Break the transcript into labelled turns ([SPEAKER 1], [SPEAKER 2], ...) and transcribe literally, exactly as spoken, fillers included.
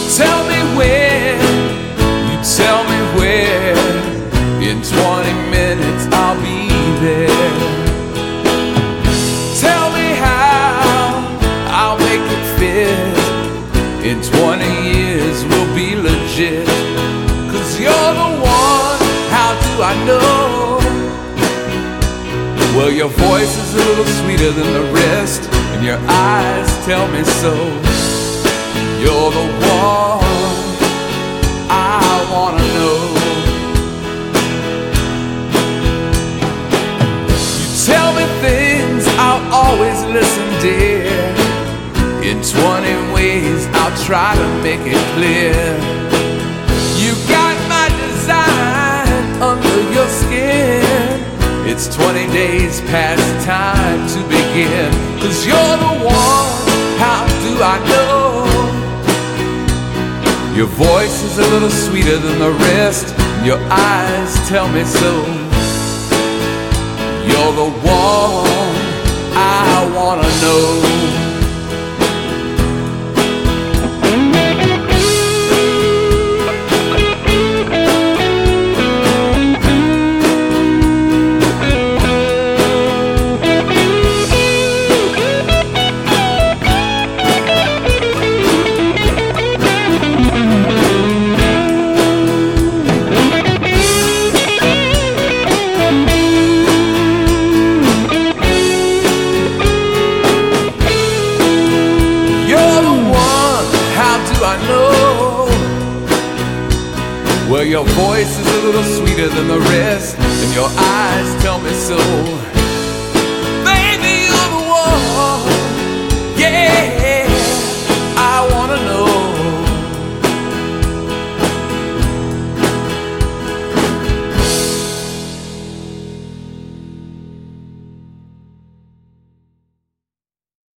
[SPEAKER 1] tell me when, you tell me where. In twenty minutes I'll be there. Tell me how I'll make it fit. In twenty years we'll be legit. 'Cause you're the one, how do I know? Well, your voice is a little sweeter than the rest, and your eyes tell me so. You're the one I wanna know. You tell me things, I'll always listen, dear. In twenty ways I'll try to make it clear. You got my design under your skin. It's twenty days past time to begin. 'Cause you're the one, how do I know? Your voice is a little sweeter than the rest, your eyes tell me so. You're the one I wanna know. I know. Well, your voice is a little sweeter than the rest, and your eyes tell me so.